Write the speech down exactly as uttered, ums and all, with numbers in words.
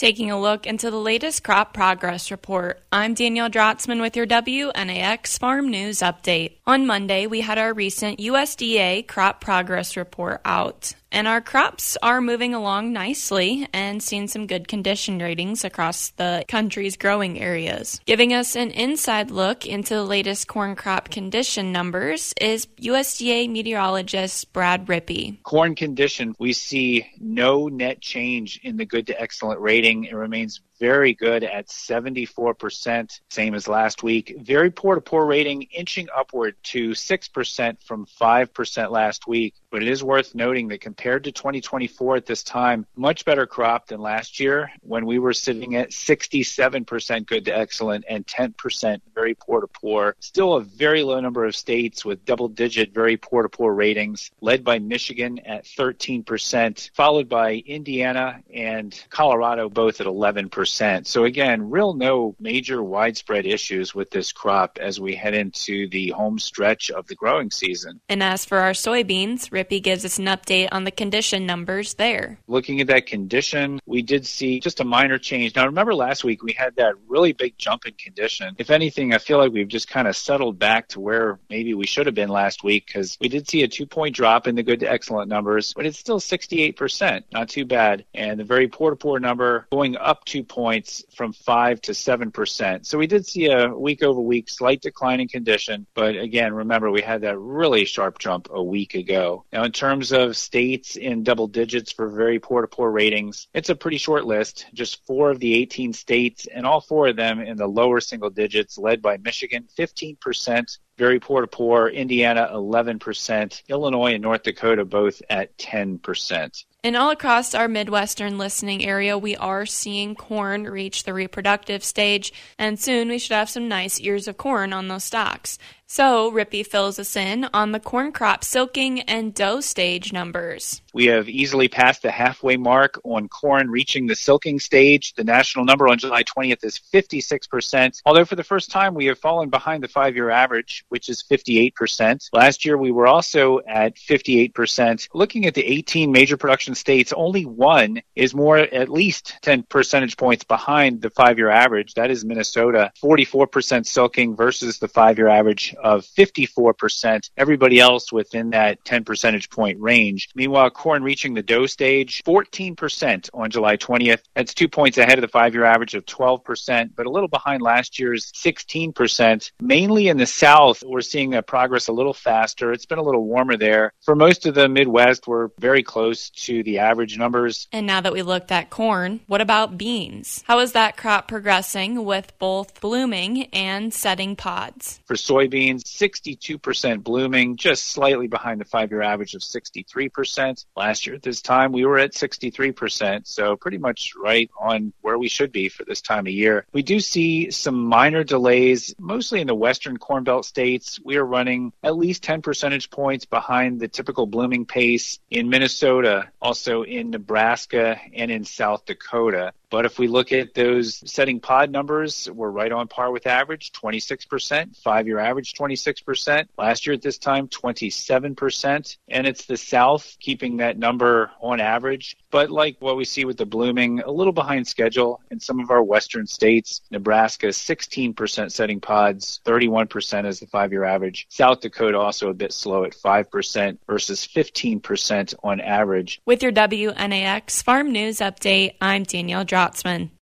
Taking a look into the latest crop progress report, I'm Danielle Drotzman with your W N A X Farm News Update. On Monday, we had our recent U S D A crop progress report out, and our crops are moving along nicely and seeing some good condition ratings across the country's growing areas. Giving us an inside look into the latest corn crop condition numbers is U S D A meteorologist Brad Rippey. Corn condition, we see no net change in the good to excellent rating. It remains very good at seventy-four percent, same as last week. Very poor to poor rating inching upward to six percent from five percent last week. But it is worth noting that compared to twenty twenty-four at this time, much better crop than last year when we were sitting at sixty-seven percent good to excellent and ten percent very poor to poor. Still a very low number of states with double-digit very poor to poor ratings, led by Michigan at thirteen percent, followed by Indiana and Colorado both at eleven percent. So again, real no major widespread issues with this crop as we head into the home stretch of the growing season. And as for our soybeans, Rippey gives us an update on the condition numbers there. Looking at that condition, we did see just a minor change. Now remember last week we had that really big jump in condition. If anything, I feel like we've just kind of settled back to where maybe we should have been last week because we did see a two-point drop in the good to excellent numbers, but it's still sixty-eight percent, not too bad. And the very poor to poor number going up two points from five to seven percent. So we did see a week over week slight decline in condition. But again, remember, we had that really sharp jump a week ago. Now, in terms of states in double digits for very poor to poor ratings, it's a pretty short list. Just four of the eighteen states, and all four of them in the lower single digits, led by Michigan, fifteen percent. Very poor to poor, Indiana, eleven percent, Illinois and North Dakota both at ten percent. And all across our Midwestern listening area, we are seeing corn reach the reproductive stage, and soon we should have some nice ears of corn on those stalks. So Rippey fills us in on the corn crop silking and dough stage numbers. We have easily passed the halfway mark on corn reaching the silking stage. The national number on July twentieth is fifty-six percent, although for the first time we have fallen behind the five-year average, which is fifty-eight percent. Last year we were also at fifty-eight percent. Looking at the eighteen major production states, only one is more at least ten percentage points behind the five-year average. That is Minnesota, forty-four percent silking versus the five-year average of fifty-four percent. Everybody else within that ten percentage point range. Meanwhile, corn reaching the dough stage, fourteen percent on July twentieth. That's two points ahead of the five-year average of twelve percent, but a little behind last year's sixteen percent. Mainly in the South, we're seeing that progress a little faster. It's been a little warmer there. For most of the Midwest, we're very close to the average numbers. And now that we looked at corn, what about beans? How is that crop progressing with both blooming and setting pods? For soybeans, sixty-two percent blooming, just slightly behind the five-year average of sixty-three percent. Last year at this time, we were at sixty-three percent, so pretty much right on where we should be for this time of year. We do see some minor delays, mostly in the western Corn Belt states. We are running at least ten percentage points behind the typical blooming pace in Minnesota, also in Nebraska and in South Dakota. But if we look at those setting pod numbers, we're right on par with average, twenty-six percent. Five-year average, twenty-six percent. Last year at this time, twenty-seven percent. And it's the South keeping that number on average. But like what we see with the blooming, a little behind schedule in some of our western states. Nebraska, sixteen percent setting pods, thirty-one percent is the five-year average. South Dakota also a bit slow at five percent versus fifteen percent on average. With your W N A X Farm News Update, I'm Danielle Drotzman.